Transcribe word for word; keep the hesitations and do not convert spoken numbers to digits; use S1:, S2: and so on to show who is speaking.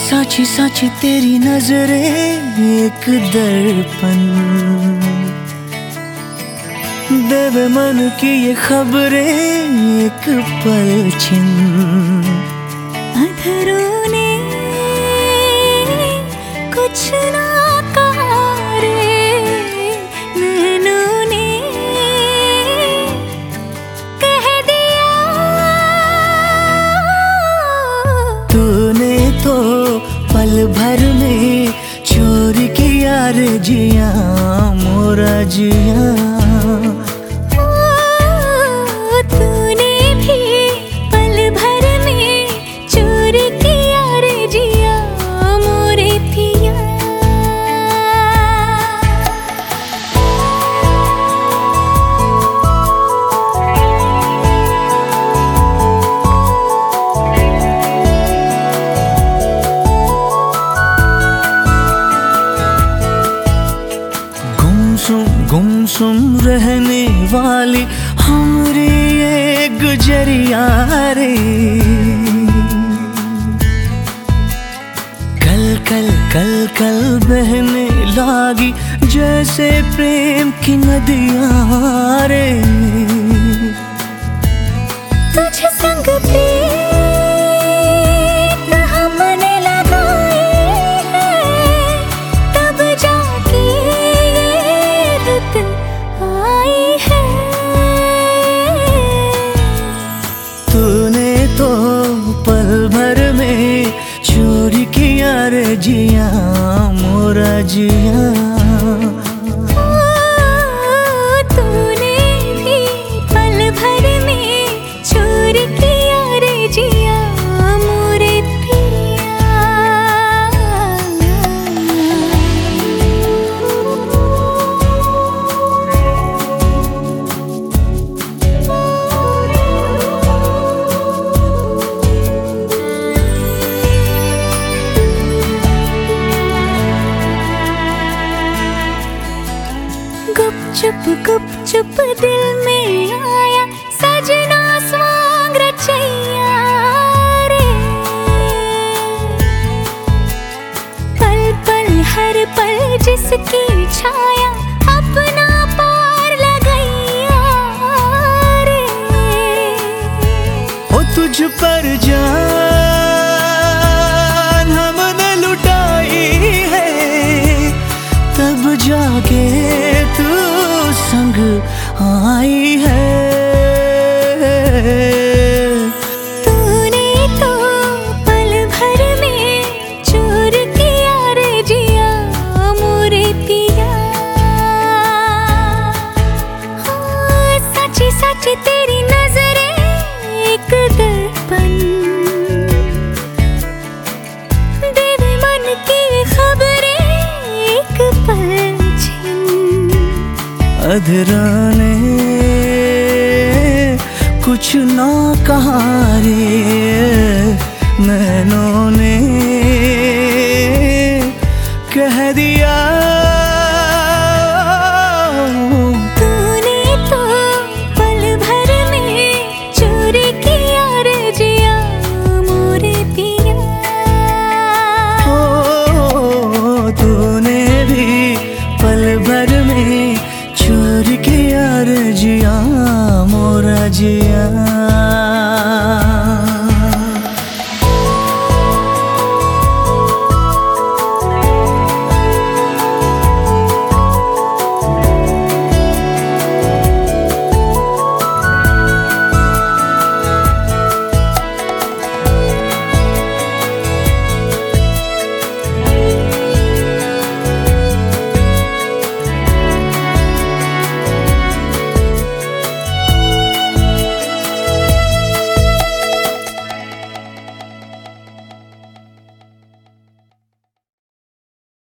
S1: साची साची तेरी नजरें एक दर्पण, देवे मन की ये खबरें एक पलछिन।
S2: अधरों ने कुछ ना कहा रे, नैनों ने कह दिया।
S1: तूने तो पल भर में चोरी किया रे जिया मोरा जिया।
S2: तूने भी पल भर में चोरी किया रे जिया मोरे पिया।
S1: गुमसुम गुमसुम रहने वाली हमरी ये गुजरिया रे, कल कल कल कल बहने लागी जैसे प्रेम की नदियां रे।
S2: तुझ संग प्रीत हमने लगाए हैं, तब जाके ये रुत आई है।
S1: तूने तो पल भर में चोरी किया रे जिया मोरा जिया।
S2: तूने भी पल भर में चोरी किया रे जिया मोरे पिया। गुपचुप गुपचुप दिल में आया सजना स्वांग रचैया रे। पल पल हर पल जिसकी छाया अपना पार लगैया रे।
S1: ओ तुझ पर जान हमने लुटाई है, तब जाके तू संग आई है।
S2: तूने तो पल भर में चोर किया रे जिया मोरे पिया। हाँ, साची साची तेरी नजरें एक दर्पण, देवे मन की खबरें एक पलछिन।
S1: अधरा ने कुछ ना कहा रे, नैनों ने कह दिया।